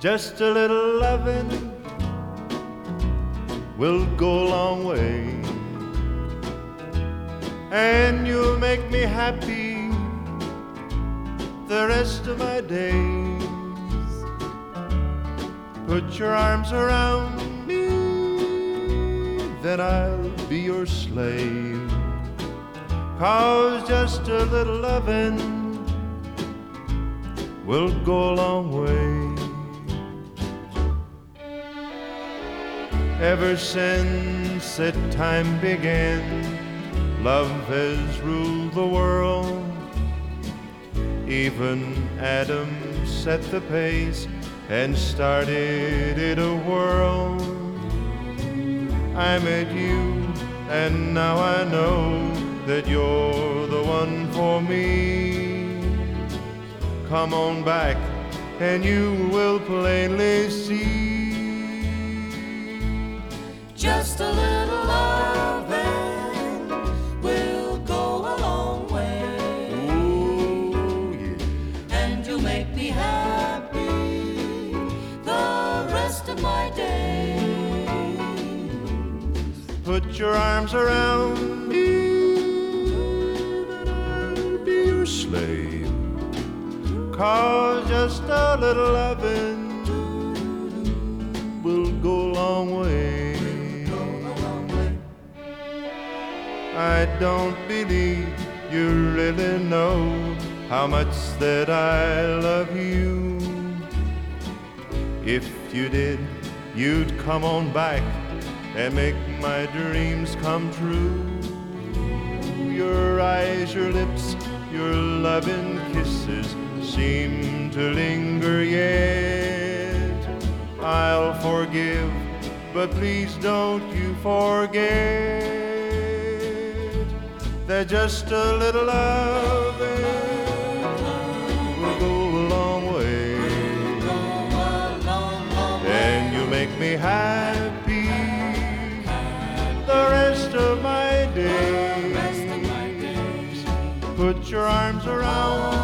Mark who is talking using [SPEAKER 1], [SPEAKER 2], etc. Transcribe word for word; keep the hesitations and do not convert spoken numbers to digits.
[SPEAKER 1] Just a little loving will go a long way, and you'll make me happy the rest of my days. Put your arms around me, then I'll be your slave, 'cause just a little loving will go a long way. Ever since that time began, love has ruled the world. Even Adam set the pace and started it a whirl. I met you, and now I know that you're the one for me. Come on back, and you will plainly see.
[SPEAKER 2] Just a little loving will go a long way.
[SPEAKER 1] Ooh, yeah.
[SPEAKER 2] And you'll make me happy the rest of my days.
[SPEAKER 1] Put your arms around me, then I'll be your slave, 'cause just a little loving will go a long way. I don't believe you really know how much that I love you. If you did, you'd come on back and make my dreams come true. Your eyes, your lips, your loving kisses seem to linger yet. I'll forgive, but please don't you forget that just a little loving will go a long way, and you'll make me happy the rest of my days. Put your arms around